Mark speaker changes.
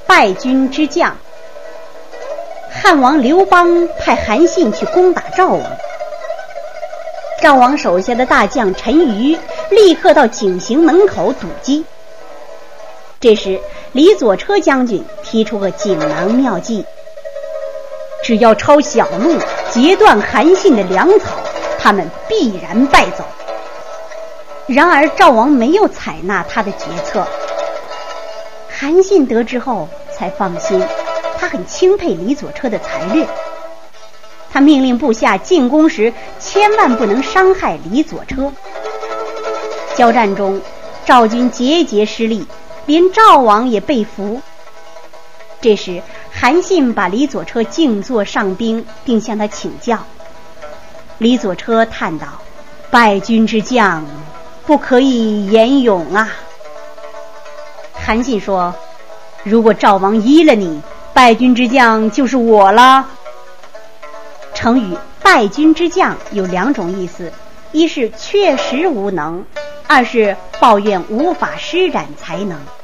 Speaker 1: 败军之将。汉王刘邦派韩信去攻打赵王，赵王手下的大将陈馀立刻到井陉门口堵击。这时李左车将军提出个锦囊妙计，只要抄小路截断韩信的粮草，他们必然败走。然而赵王没有采纳他的决策。韩信得知后才放心，他很钦佩李左车的才略。他命令部下进攻时千万不能伤害李左车。交战中，赵军节节失利，连赵王也被俘。这时韩信把李左车静坐上宾，并向他请教。李左车叹道：败军之将不可以言勇啊。韩信说：如果赵王依了你，败军之将就是我了。成语败军之将有两种意思，一是确实无能，二是抱怨无法施展才能。